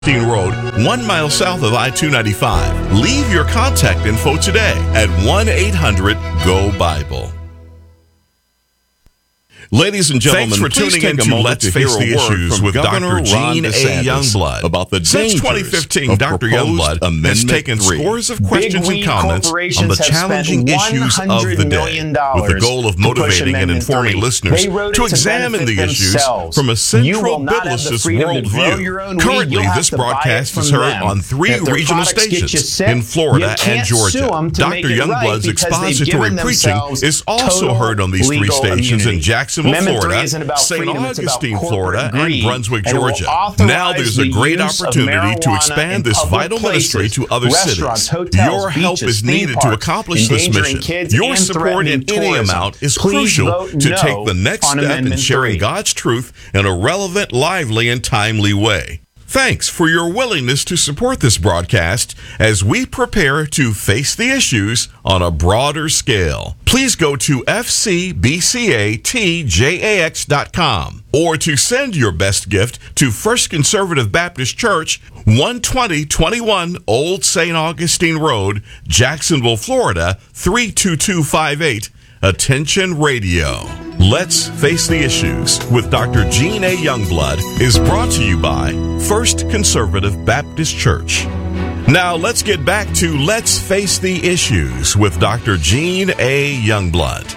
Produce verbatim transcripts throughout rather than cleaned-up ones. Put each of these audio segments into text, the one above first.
Road, one mile south of I two ninety-five. Leave your contact info today at one eight hundred go Bible. Ladies and gentlemen, Thanks for please tuning in take to a moment Let's to Face hear the a word Issues from with Doctor Governor Gene Ron A. DeSantis Youngblood about the Since dangers twenty fifteen, of Doctor proposed Youngblood has Amendment taken three. scores of questions Big and comments on corporations the have challenging spent issues of the day, with the goal of to push motivating and Amendment informing three. listeners They wrote to it to examine the benefit issues themselves. from a You central will not have the biblicist freedom to grow your own worldview. weed. Currently, You'll have this to buy it broadcast from is heard them. on three And if their regional products get you stations sick, in Florida you can't and sue Georgia. them to Doctor make it right Youngblood's because they've expository given preaching themselves is also total heard on these three legal stations immunity. in Jacksonville, Amendment three Florida, isn't about Saint freedom, it's about Augustine, corporate Florida, greed, and Brunswick, and it will Georgia. authorize Now there's a the great use of opportunity to marijuana expand in this public vital ministry places, to other restaurants, cities. hotels, Your help beaches, is theme needed to parks, accomplish this endangering mission. kids Your and support in threatening any tourism. amount is Please crucial vote to no take the next on step in Amendment sharing three. God's truth in a relevant, lively, and timely way. Thanks for your willingness to support this broadcast as we prepare to face the issues on a broader scale. Please go to f c b c a t j a x dot com or to send your best gift to First Conservative Baptist Church, one twenty twenty-one Old Saint Augustine Road, Jacksonville, Florida, three two two five eight. Attention Radio. Let's Face the Issues with Doctor Gene A. Youngblood is brought to you by First Conservative Baptist Church. Now let's get back to Let's Face the Issues with Doctor Gene A. Youngblood.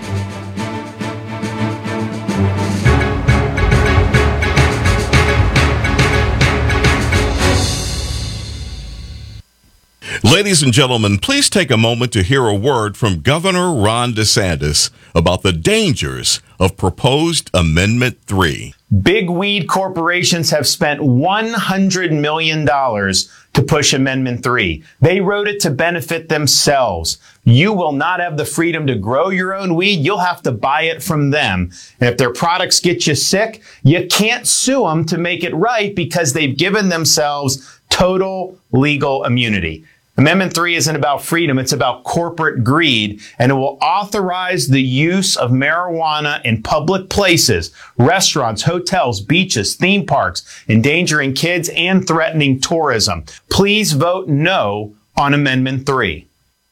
Ladies and gentlemen, please take a moment to hear a word from Governor Ron DeSantis about the dangers of proposed Amendment three. Big weed corporations have spent one hundred million dollars to push Amendment three. They wrote it to benefit themselves. You will not have the freedom to grow your own weed. You'll have to buy it from them. And if their products get you sick, you can't sue them to make it right because they've given themselves total legal immunity. Amendment three isn't about freedom, it's about corporate greed, and it will authorize the use of marijuana in public places, restaurants, hotels, beaches, theme parks, endangering kids and threatening tourism. Please vote no on Amendment three.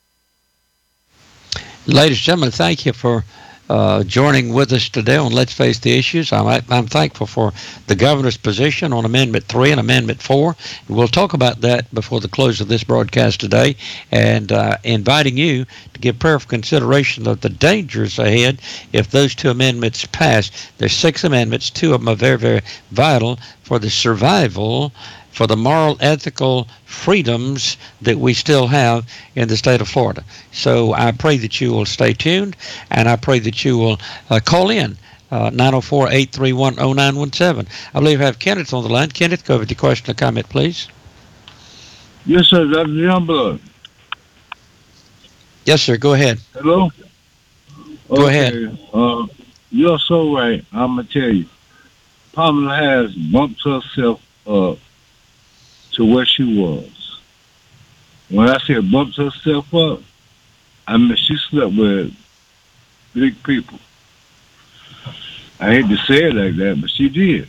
Ladies and gentlemen, thank you for Uh, joining with us today on Let's Face the Issues. I'm, I'm thankful for the governor's position on Amendment three and Amendment four. We'll talk about that before the close of this broadcast today, and uh, inviting you to give prayerful consideration of the dangers ahead if those two amendments pass. There's six amendments. Two of them are very, very vital for the survival, for the moral, ethical freedoms that we still have in the state of Florida. So I pray that you will stay tuned, and I pray that you will uh, call in uh, nine oh four, eight three one, oh nine one seven. I believe I have Kenneth on the line. Kenneth, go with your question or comment, please. Yes, sir. Doctor Youngblood. Yes, sir. Go ahead. Hello? Go okay. ahead. Uh, you're so right. I'm going to tell you. Pamela Harris bumped herself up to where she was. When I say bumped herself up, I mean she slept with big people. I hate to say it like that, but she did.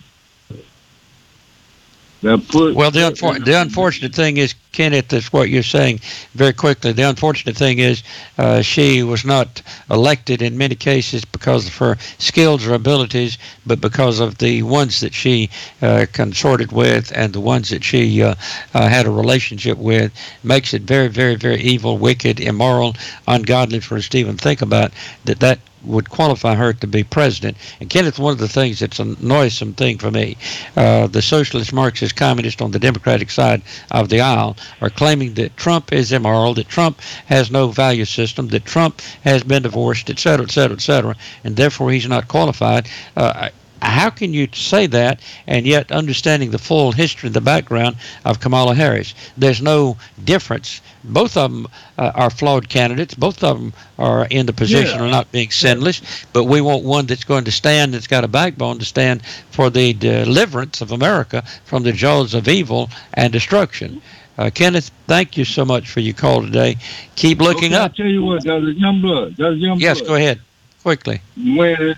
That put Well, the, unfor- the unfortunate thing is, Kenneth, is what you're saying very quickly. The unfortunate thing is uh, she was not elected in many cases because of her skills or abilities, but because of the ones that she uh, consorted with and the ones that she uh, uh, had a relationship with. Makes it very, very, very evil, wicked, immoral, ungodly for us to even think about that that would qualify her to be president. And Kenneth, one of the things that's a noisome thing for me, uh, the socialist, Marxist, communist on the Democratic side of the aisle are claiming that Trump is immoral, that Trump has no value system, that Trump has been divorced, et cetera, et cetera, et cetera, and therefore he's not qualified. Uh, How can you say that and yet understanding the full history and the background of Kamala Harris? There's no difference. Both of them uh, are flawed candidates. Both of them are in the position Yeah. of not being sinless, but we want one that's going to stand, that's got a backbone to stand for the deliverance of America from the jaws of evil and destruction. Uh, Kenneth, thank you so much for your call today. Keep looking okay, up. I'll tell you what, Doctor Youngblood. Doctor Youngblood. Yes, go ahead, quickly. When,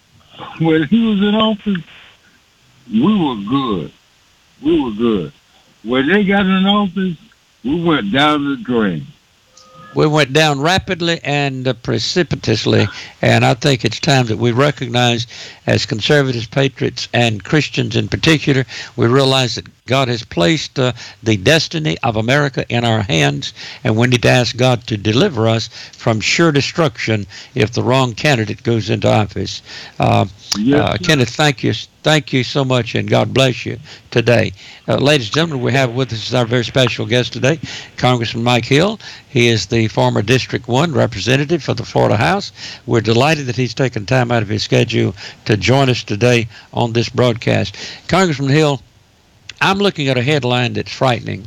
when he was in office, we were good. We were good. when they got in office, we went down the drain. We went down rapidly and uh, precipitously, and I think it's time that we recognize, as conservatives, patriots, and Christians in particular, we realize that God has placed uh, the destiny of America in our hands, and we need to ask God to deliver us from sure destruction if the wrong candidate goes into office. Uh, Yes, uh, sir. Kenneth, thank you, thank you so much, and God bless you today. Uh, ladies and gentlemen, we have with us our very special guest today, Congressman Mike Hill. He is the former District one representative for the Florida House. We're delighted that he's taken time out of his schedule to join us today on this broadcast. Congressman Hill, I'm looking at a headline that's frightening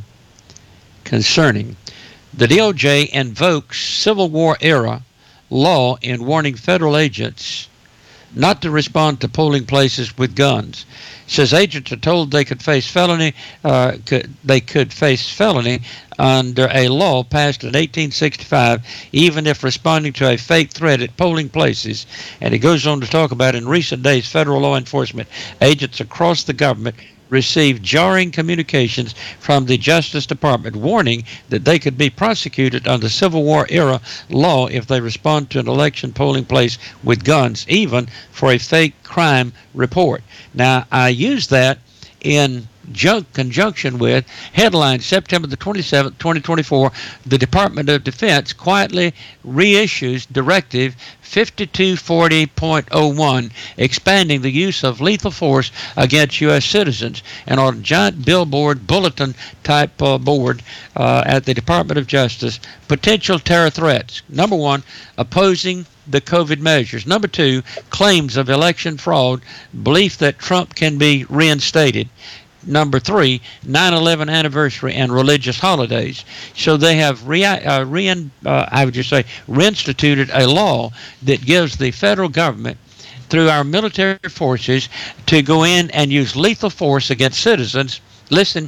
concerning the D O J invokes Civil War era law in warning federal agents not to respond to polling places with guns. It says agents are told they could face felony, uh, could, they could face felony under a law passed in eighteen sixty-five, even if responding to a fake threat at polling places. And it goes on to talk about, in recent days, federal law enforcement agents across the government received jarring communications from the Justice Department warning that they could be prosecuted under Civil War era law if they respond to an election polling place with guns, even for a fake crime report. Now, I use that in junk, conjunction with headline September the twenty-seventh, twenty twenty-four, the Department of Defense quietly reissues Directive fifty-two forty point oh one, expanding the use of lethal force against U S citizens, and on a giant billboard, bulletin type uh, board uh, at the Department of Justice, potential terror threats. Number one, opposing the COVID measures. Number two, claims of election fraud, belief that Trump can be reinstated. Number three, nine eleven anniversary and religious holidays. So they have re, uh, rein, uh, I would just say reinstituted a law that gives the federal government, through our military forces, to go in and use lethal force against citizens. Listen,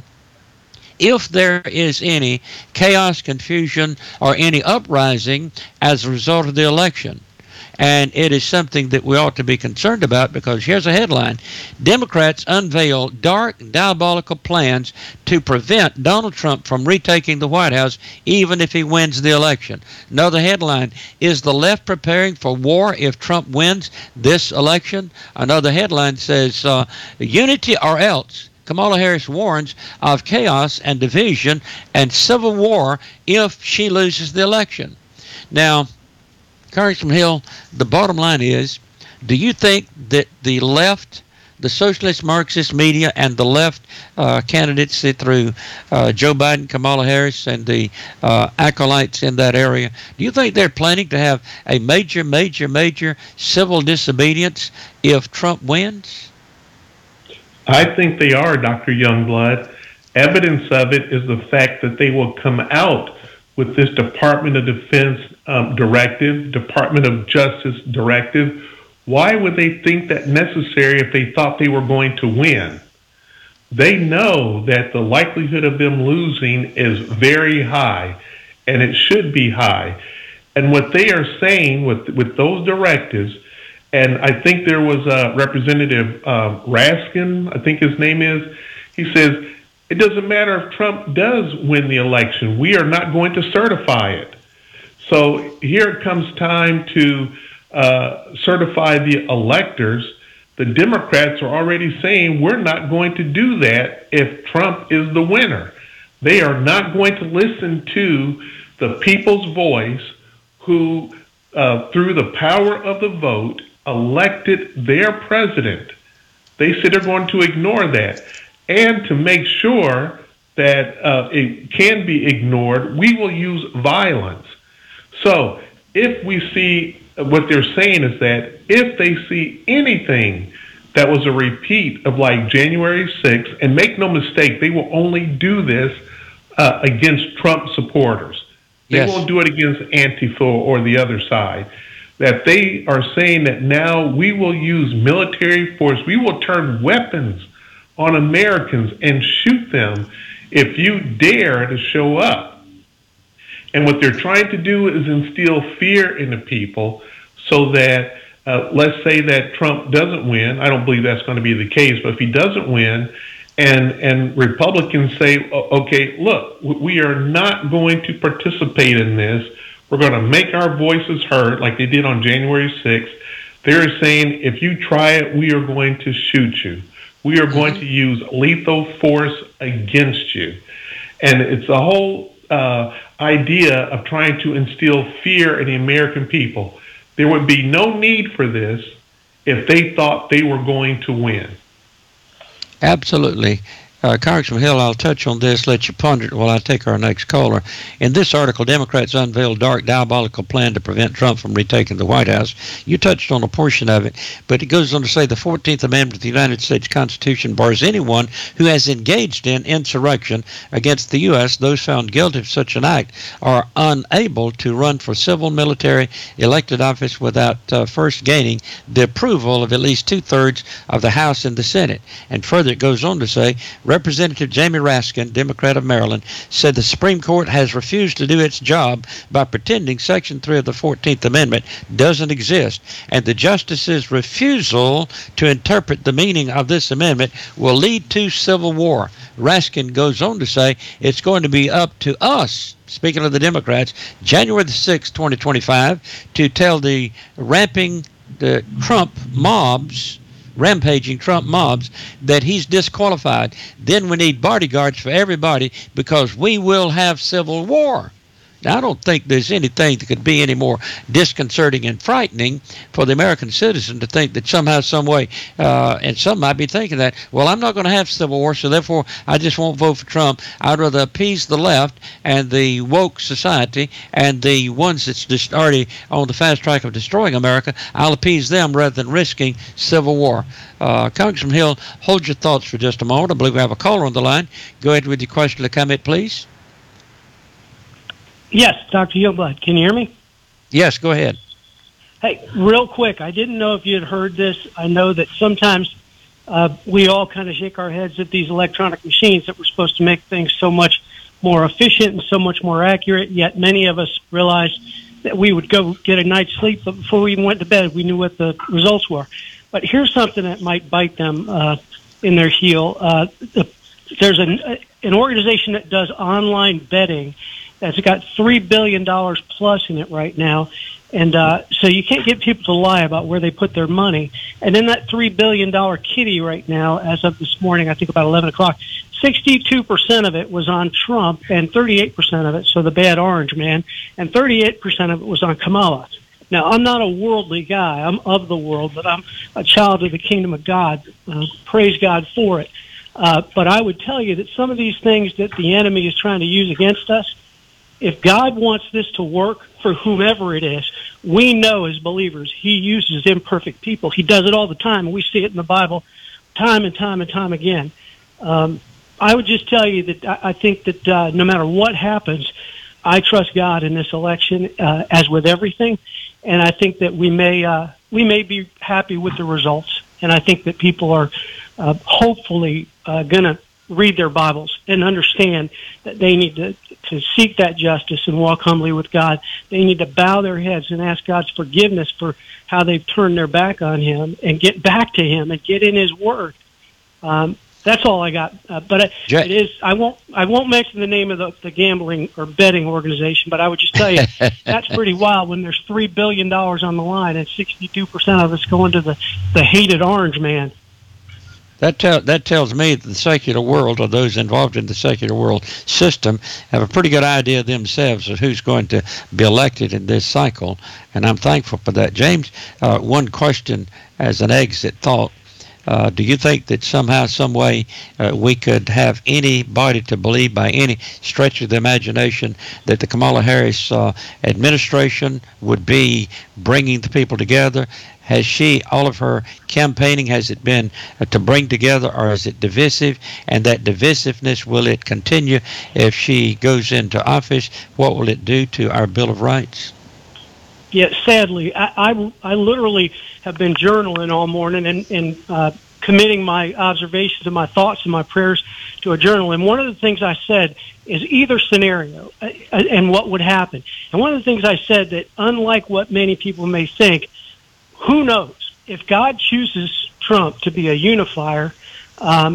if there is any chaos, confusion, or any uprising as a result of the election. And it is something that we ought to be concerned about, because here's a headline: Democrats unveil dark, diabolical plans to prevent Donald Trump from retaking the White House even if he wins the election. Another headline: Is the left preparing for war if Trump wins this election? Another headline says, uh, unity or else. Kamala Harris warns of chaos and division and civil war if she loses the election. Now, Congressman Hill, the bottom line is, do you think that the left, the socialist Marxist media, and the left uh, candidates through uh, Joe Biden, Kamala Harris, and the uh, acolytes in that area, do you think they're planning to have a major, major, major civil disobedience if Trump wins? I think they are, Doctor Youngblood. Evidence of it is the fact that they will come out with this Department of Defense um, directive, Department of Justice directive. Why would they think that necessary if they thought they were going to win? They know that the likelihood of them losing is very high, and it should be high. And what they are saying with with those directives, and I think there was a Representative uh, Raskin, I think his name is, he says, it doesn't matter if Trump does win the election. We are not going to certify it. So here it comes time to uh, certify the electors. The Democrats are already saying we're not going to do that if Trump is the winner. They are not going to listen to the people's voice who, uh, through the power of the vote, elected their president. They said they're going to ignore that. And to make sure that uh, it can be ignored, we will use violence. So if we see, what they're saying is that if they see anything that was a repeat of like January sixth, and make no mistake, they will only do this uh, against Trump supporters. They Yes. won't do it against Antifa or the other side. That they are saying that now we will use military force, we will turn weapons on Americans and shoot them if you dare to show up. And what they're trying to do is instill fear into people so that, uh, let's say that Trump doesn't win. I don't believe that's going to be the case, but if he doesn't win, And, and Republicans say, okay, look, we are not going to participate in this. We're going to make our voices heard like they did on January sixth. They're saying, if you try it, we are going to shoot you. We are going to use lethal force against you. And it's a whole uh, idea of trying to instill fear in the American people. There would be no need for this if they thought they were going to win. Absolutely. Uh, Congressman Hill, I'll touch on this, let you ponder it while I take our next caller. In this article, Democrats unveiled dark, diabolical plan to prevent Trump from retaking the White House. You touched on a portion of it, but it goes on to say the fourteenth Amendment of the United States Constitution bars anyone who has engaged in insurrection against the U S Those found guilty of such an act are unable to run for civil, military, elected office without uh, first gaining the approval of at least two-thirds of the House and the Senate. And further, it goes on to say, Representative Jamie Raskin, Democrat of Maryland, said the Supreme Court has refused to do its job by pretending Section three of the fourteenth Amendment doesn't exist, and the justices' refusal to interpret the meaning of this amendment will lead to civil war. Raskin goes on to say it's going to be up to us, speaking of the Democrats, January the sixth, twenty twenty-five, to tell the ramping the Trump mobs rampaging Trump mobs that he's disqualified. Then we need bodyguards for everybody because we will have civil war. Now, I don't think there's anything that could be any more disconcerting and frightening for the American citizen to think that somehow, some way, uh, and some might be thinking that, well, I'm not going to have civil war, so therefore I just won't vote for Trump. I'd rather appease the left and the woke society and the ones that's just already on the fast track of destroying America. I'll appease them rather than risking civil war. Uh, Congressman Hill, hold your thoughts for just a moment. I believe we have a caller on the line. Go ahead with your question or comment, please. Yes, Doctor Youngblood, can you hear me? Yes, go ahead. Hey, real quick, I didn't know if you had heard this. I know that sometimes uh, we all kind of shake our heads at these electronic machines that were supposed to make things so much more efficient and so much more accurate, yet many of us realized that we would go get a night's sleep, but before we even went to bed, we knew what the results were. But here's something that might bite them uh, in their heel. Uh, the, there's an, an organization that does online betting that's got three billion dollars plus in it right now. And uh, so you can't get people to lie about where they put their money. And in that three billion dollars kitty right now, as of this morning, I think about eleven o'clock, sixty-two percent of it was on Trump and thirty-eight percent of it, so the bad orange man, and thirty-eight percent of it was on Kamala. Now, I'm not a worldly guy. I'm of the world, but I'm a child of the kingdom of God. Uh, praise God for it. Uh, but I would tell you that some of these things that the enemy is trying to use against us, if God wants this to work for whomever it is, we know as believers He uses imperfect people. He does it all the time, and we see it in the Bible time and time and time again. Um, I would just tell you that I, I think that uh, no matter what happens, I trust God in this election, uh, as with everything, and I think that we may uh, we may be happy with the results, and I think that people are uh, hopefully uh, going to read their Bibles and understand that they need to, to seek that justice and walk humbly with God. They need to bow their heads and ask God's forgiveness for how they've turned their back on Him and get back to Him and get in His Word. Um, that's all I got. Uh, but it, it is. I won't. I won't mention the name of the, the gambling or betting organization. But I would just tell you that's pretty wild when there's three billion dollars on the line and sixty-two percent of it's going to the the hated orange man. That, tell, that tells me that the secular world, or those involved in the secular world system, have a pretty good idea themselves of who's going to be elected in this cycle, and I'm thankful for that. James, uh, one question as an exit thought. Uh, do you think that somehow, some way, uh, we could have anybody to believe by any stretch of the imagination that the Kamala Harris uh, administration would be bringing the people together? Has she, all of her campaigning, has it been uh, to bring together, or is it divisive? And that divisiveness, will it continue if she goes into office? What will it do to our Bill of Rights? Yeah, sadly, I, I, I literally have been journaling all morning and, and uh, committing my observations and my thoughts and my prayers to a journal. And one of the things I said is either scenario uh, and what would happen. And one of the things I said that, unlike what many people may think, who knows? If God chooses Trump to be a unifier, um,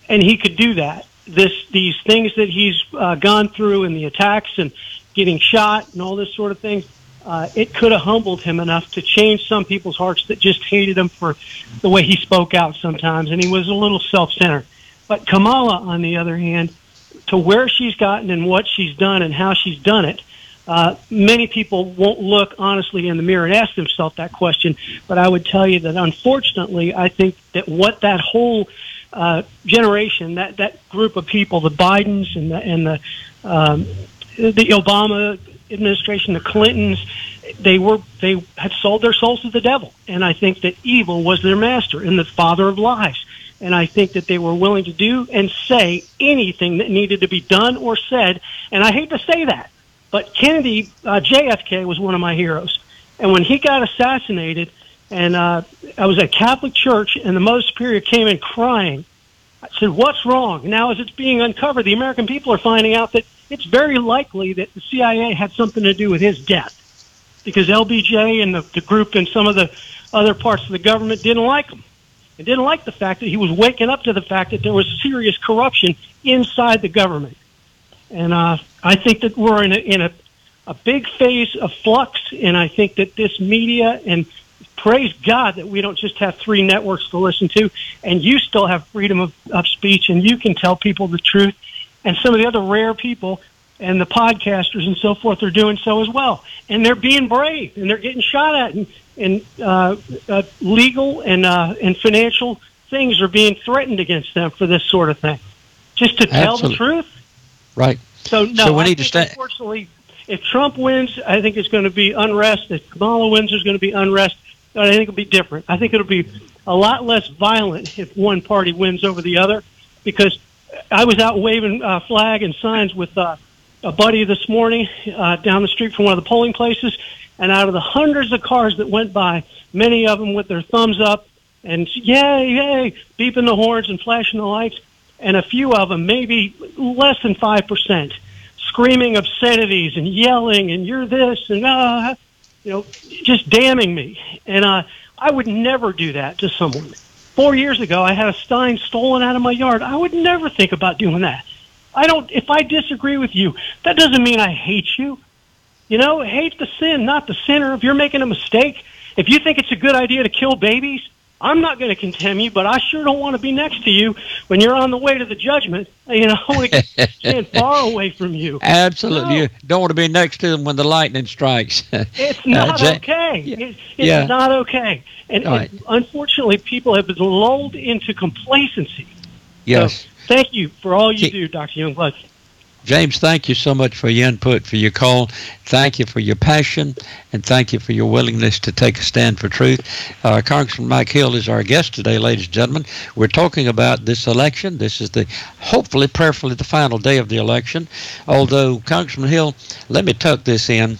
and he could do that. This, these things that he's uh, gone through, and the attacks and getting shot and all this sort of thing, uh, it could have humbled him enough to change some people's hearts that just hated him for the way he spoke out sometimes, and he was a little self-centered. But Kamala, on the other hand, to where she's gotten and what she's done and how she's done it, uh, many people won't look honestly in the mirror and ask themselves that question. But I would tell you that, unfortunately, I think that what that whole uh, generation, that, that group of people, the Bidens and the, and the, um, the Obama administration, the Clintons, they were they had sold their souls to the devil. And I think that evil was their master and the father of lies. And I think that they were willing to do and say anything that needed to be done or said. And I hate to say that, but Kennedy, uh, J F K was one of my heroes. And when he got assassinated, and uh, I was at Catholic church, and the Mother Superior came in crying, I said, "What's wrong?" Now, as it's being uncovered, the American people are finding out that it's very likely that the C I A had something to do with his death, because L B J and the, the group and some of the other parts of the government didn't like him. They didn't like the fact that he was waking up to the fact that there was serious corruption inside the government. And uh, I think that we're in a, in a, a big phase of flux, and I think that this media, and praise God that we don't just have three networks to listen to, and you still have freedom of, of speech, and you can tell people the truth, and some of the other rare people and the podcasters and so forth are doing so as well. And they're being brave, and they're getting shot at, and, and uh, uh, legal and uh, and financial things are being threatened against them for this sort of thing, just to tell Absolutely. the truth. Right. So, no, so we I need to think, stay. unfortunately, if Trump wins, I think it's going to be unrest. If Kamala wins, there's going to be unrest. But I think it'll be different. I think it'll be a lot less violent if one party wins over the other, because I was out waving uh, flag and signs with uh, a buddy this morning uh, down the street from one of the polling places, and out of the hundreds of cars that went by, many of them with their thumbs up and yay, yay, beeping the horns and flashing the lights, and a few of them, maybe less than five percent, screaming obscenities and yelling and you're this and uh, you know, just damning me. And uh, I would never do that to someone. Four years ago, I had a Stein stolen out of my yard. I would never think about doing that. I don't. If I disagree with you, that doesn't mean I hate you. You know, hate the sin, not the sinner. If you're making a mistake, if you think it's a good idea to kill babies, I'm not going to condemn you, but I sure don't want to be next to you when you're on the way to the judgment. You know, I want to stand far away from you. Absolutely. No. You don't want to be next to them when the lightning strikes. It's not uh, okay. Yeah. It, it's Yeah. not okay. And, Right. and unfortunately, people have been lulled into complacency. Yes. So thank you for all you Ke- do, Doctor Youngblood. James, thank you so much for your input, for your call. Thank you for your passion, and thank you for your willingness to take a stand for truth. Uh, Congressman Mike Hill is our guest today, ladies and gentlemen. We're talking about this election. This is the, hopefully, prayerfully, the final day of the election. Although, Congressman Hill, let me tuck this in.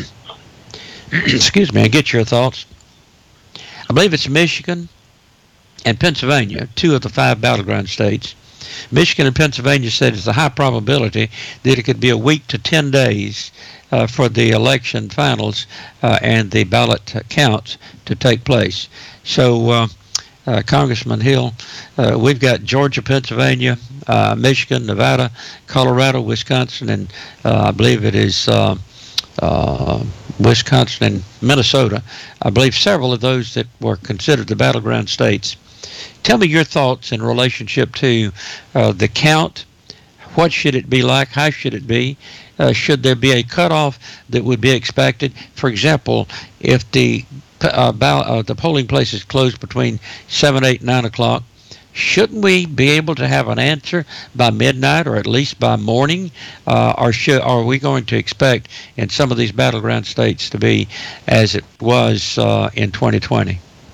Excuse me, and get your thoughts. I believe it's Michigan and Pennsylvania, two of the five battleground states. Michigan and Pennsylvania said it's a high probability that it could be a week to ten days uh, for the election finals uh, and the ballot counts to take place. So, uh, uh, Congressman Hill, uh, we've got Georgia, Pennsylvania, uh, Michigan, Nevada, Colorado, Wisconsin, and uh, I believe it is uh, uh, Wisconsin and Minnesota. I believe several of those that were considered the battleground states. Tell me your thoughts in relationship to uh, the count. What should it be like? How should it be? Uh, should there be a cutoff that would be expected? For example, if the uh, ball- uh, the polling place is closed between seven, eight, nine o'clock, shouldn't we be able to have an answer by midnight or at least by morning? Uh, or should, are we going to expect in some of these battleground states to be as it was uh, in twenty twenty?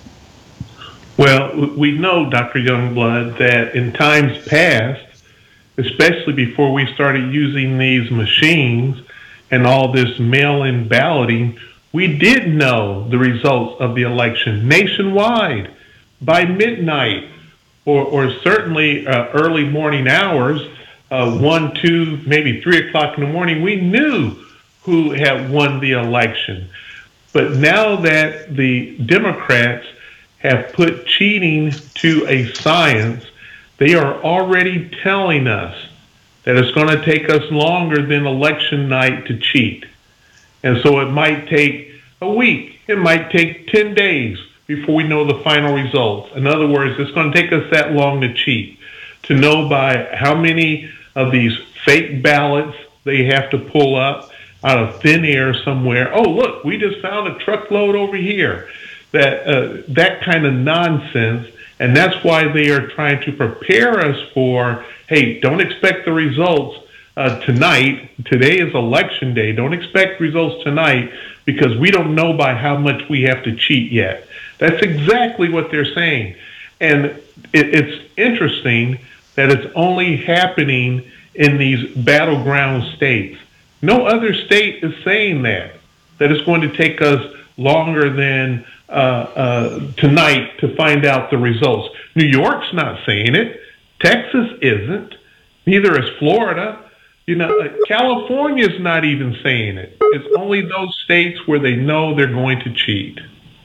Well, we know, Doctor Youngblood, that in times past, especially before we started using these machines and all this mail-in balloting, we did know the results of the election nationwide by midnight, or, or certainly uh, early morning hours, uh, one, two, maybe three o'clock in the morning. We knew who had won the election. But now that the Democrats have put cheating to a science, They are already telling us that it's going to take us longer than election night to cheat. And so it might take a week. It might take ten days before we know the final results. In other words, it's going to take us that long to cheat, to know by how many of these fake ballots they have to pull up out of thin air somewhere. Oh, look, we just found a truckload over here. That uh, that kind of nonsense. And that's why they are trying to prepare us for, hey, don't expect the results uh, tonight. Today is election day. Don't expect results tonight because we don't know by how much we have to cheat yet. That's exactly what they're saying. And it, it's interesting that it's only happening in these battleground states. No other state is saying that, that it's going to take us longer than uh, uh, tonight to find out the results. New York's not saying it. Texas isn't. Neither is Florida. You know, California's not even saying it. It's only those states where they know they're going to cheat.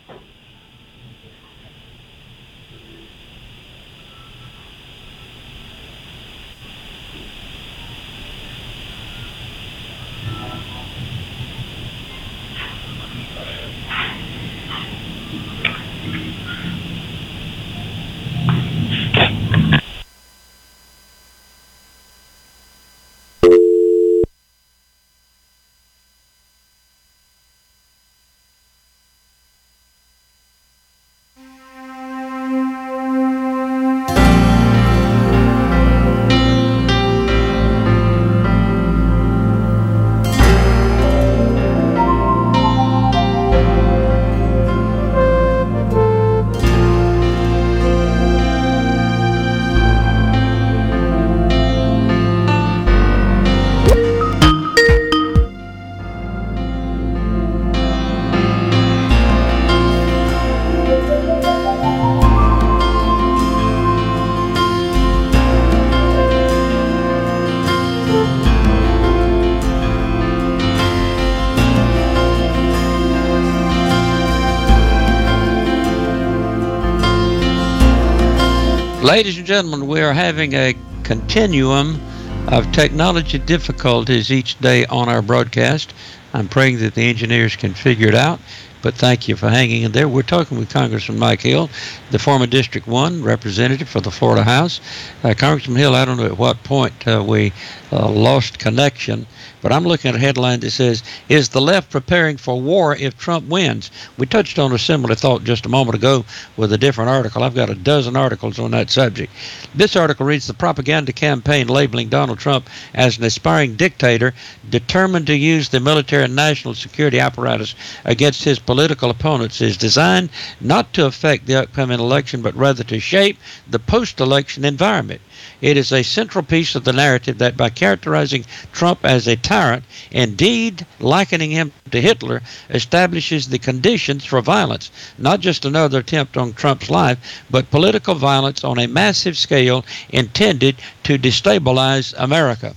Ladies and gentlemen, we are having a continuum of technology difficulties each day on our broadcast. I'm praying that the engineers can figure it out, but thank you for hanging in there. We're talking with Congressman Mike Hill, the former District one representative for the Florida House. Uh, Congressman Hill, I don't know at what point uh, we uh, lost connection, but I'm looking at a headline that says, "Is the left preparing for war if Trump wins?" We touched on a similar thought just a moment ago with a different article. I've got a dozen articles on that subject. This article reads, "The propaganda campaign labeling Donald Trump as an aspiring dictator determined to use the military and national security apparatus against his political opponents is designed not to affect the upcoming election, but rather to shape the post-election environment. It is a central piece of the narrative that by characterizing Trump as a tyrant, indeed likening him to Hitler, establishes the conditions for violence, not just another attempt on Trump's life, but political violence on a massive scale intended to destabilize America."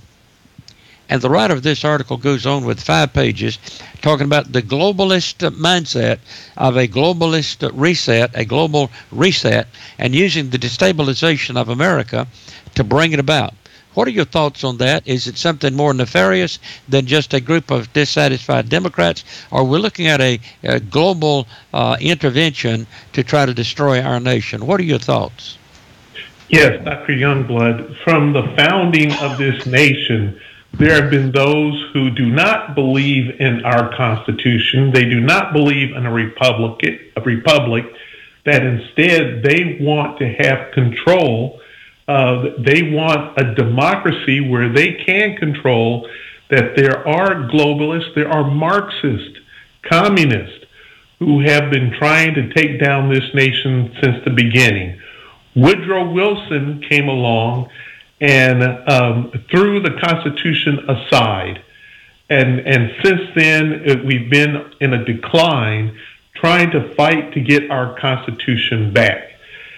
And the writer of this article goes on with five pages talking about the globalist mindset of a globalist reset, a global reset, and using the destabilization of America to bring it about. What are your thoughts on that? Is it something more nefarious than just a group of dissatisfied Democrats? Or are we looking at a, a global uh, intervention to try to destroy our nation? What are your thoughts? Yes, Doctor Youngblood, from the founding of this nation, there have been those who do not believe in our Constitution. They do not believe in a republic, a republic, that instead they want to have control. Uh, they want a democracy where they can control, that there are globalists, there are Marxist, communists who have been trying to take down this nation since the beginning. Woodrow Wilson came along and um, threw the Constitution aside. And, and since then, uh, we've been in a decline trying to fight to get our Constitution back.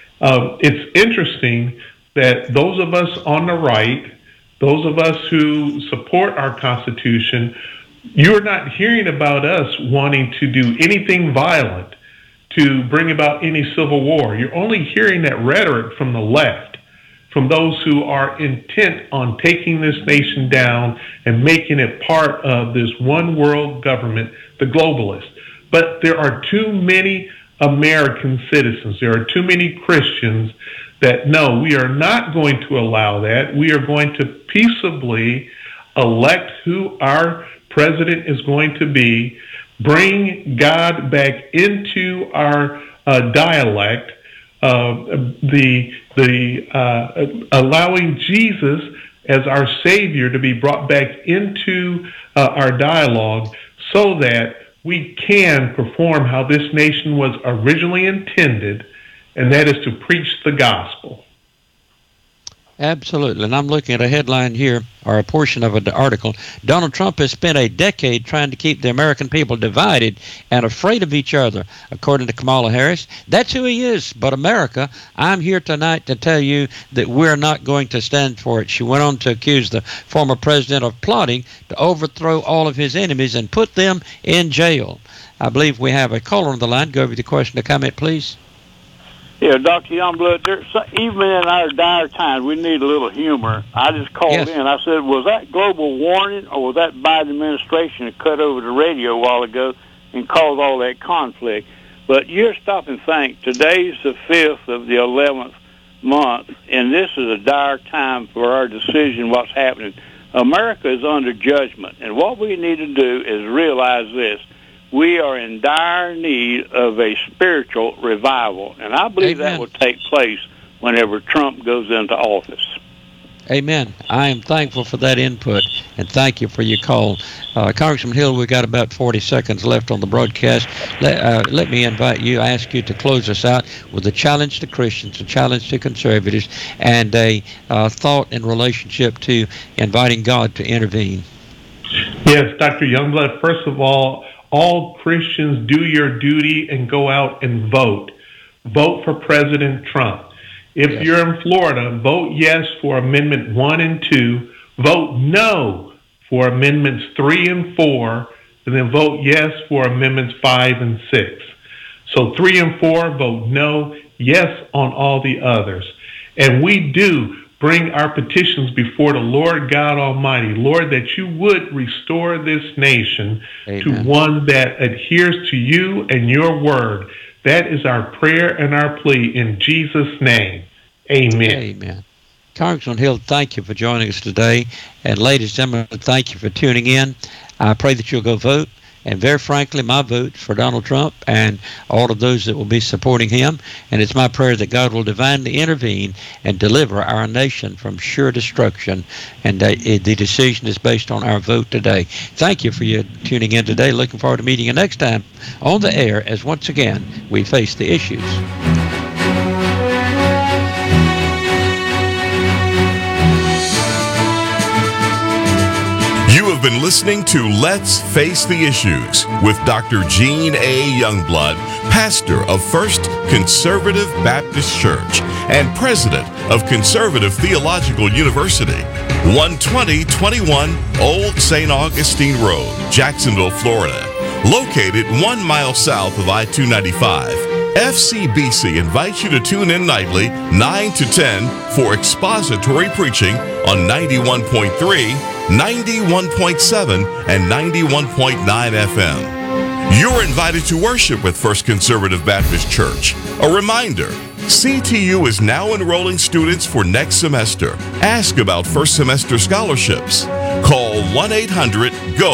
Uh, it's interesting that those of us on the right, those of us who support our Constitution, you're not hearing about us wanting to do anything violent to bring about any civil war. You're only hearing that rhetoric from the left, from those who are intent on taking this nation down and making it part of this one world government, the globalists. But there are too many American citizens, there are too many Christians that no, we are not going to allow that. We are going to peaceably elect who our president is going to be, bring God back into our uh, dialect, uh, the the uh, allowing Jesus as our Savior to be brought back into uh, our dialogue, so that we can perform how this nation was originally intended, and that is to preach the gospel. Absolutely. And I'm looking at a headline here, or a portion of an article. Donald Trump has spent a decade trying to keep the American people divided and afraid of each other, according to Kamala Harris. That's who he is. But America, I'm here tonight to tell you that we're not going to stand for it. She went on to accuse the former president of plotting to overthrow all of his enemies and put them in jail. I believe we have a caller on the line. Go over the question or comment, please. Yeah, Doctor Youngblood, there's, even in our dire times, we need a little humor. I just called Yes. in. I said, was that global warming or was that Biden administration that cut over the radio a while ago and caused all that conflict? But you're stop and think. Today's the fifth of the eleventh month, and this is a dire time for our decision what's happening. America is under judgment, and what we need to do is realize this. We are in dire need of a spiritual revival, and I believe Amen. that will take place whenever Trump goes into office. Amen. I am thankful for that input, and thank you for your call. Uh, Congressman Hill, we've got about forty seconds left on the broadcast. Let, uh, let me invite you, I ask you to close us out with a challenge to Christians, a challenge to conservatives, and a uh, thought in relationship to inviting God to intervene. Yes, Doctor Youngblood, first of all, all Christians, do your duty and go out and vote. Vote for President Trump. If Yes. you're in Florida, vote yes for Amendment one and two. Vote no for Amendments three and four. And then vote yes for Amendments five and six. So three and four, vote no. Yes on all the others. And we do bring our petitions before the Lord God Almighty. Lord, that you would restore this nation Amen. to one that adheres to you and your word. That is our prayer and our plea in Jesus' name. Amen. Amen. Congressman Hill, thank you for joining us today. And ladies and gentlemen, thank you for tuning in. I pray that you'll go vote. And very frankly, my vote's for Donald Trump and all of those that will be supporting him. And it's my prayer that God will divinely intervene and deliver our nation from sure destruction. And uh, the decision is based on our vote today. Thank you for your tuning in today. Looking forward to meeting you next time on the air as once again we face the issues. You have been listening to Let's Face the Issues with Doctor Gene A. Youngblood, pastor of First Conservative Baptist Church and president of Conservative Theological University, one twenty twenty-one Old Saint Augustine Road, Jacksonville, Florida. Located one mile south of I two ninety-five, F C B C invites you to tune in nightly, nine to ten, for expository preaching on ninety-one point three, ninety-one point seven, and ninety-one point nine F M. You're invited to worship with First Conservative Baptist Church. A reminder, C T U is now enrolling students for next semester. Ask about first semester scholarships. Call one eight hundred G O